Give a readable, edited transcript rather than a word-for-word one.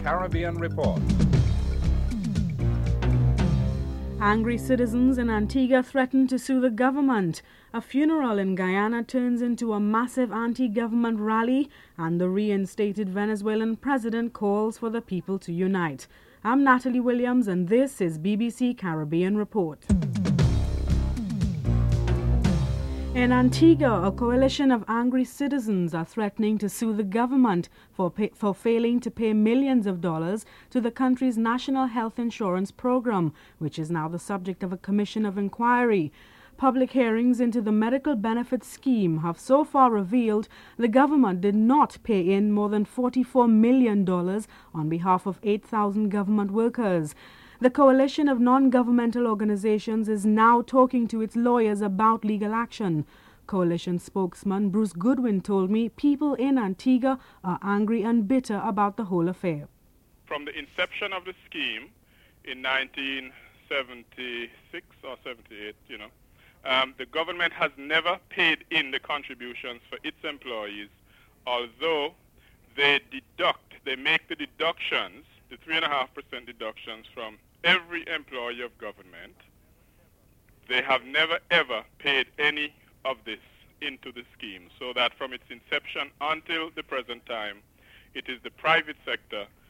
Caribbean Report. Angry citizens in Antigua threaten to sue the government. A funeral in Guyana turns into a massive anti-government rally, and the reinstated Venezuelan president calls for the people to unite. I'm Natalie Williams, and this is BBC Caribbean Report. In Antigua, a coalition of angry citizens are threatening to sue the government for failing to pay millions of dollars to the country's national health insurance program, which is now the subject of a commission of inquiry. Public hearings into the medical benefits scheme have so far revealed the government did not pay in more than $44 million on behalf of 8,000 government workers. The coalition of non-governmental organizations is now talking to its lawyers about legal action. Coalition spokesman Bruce Goodwin told me people in Antigua are angry and bitter about the whole affair. From the inception of the scheme in 1976 or 78, the government has never paid in the contributions for its employees, although they make the deductions, the 3.5% deductions from every employee of government. They have never ever paid any of this into the scheme, so that from its inception until the present time, it is the private sector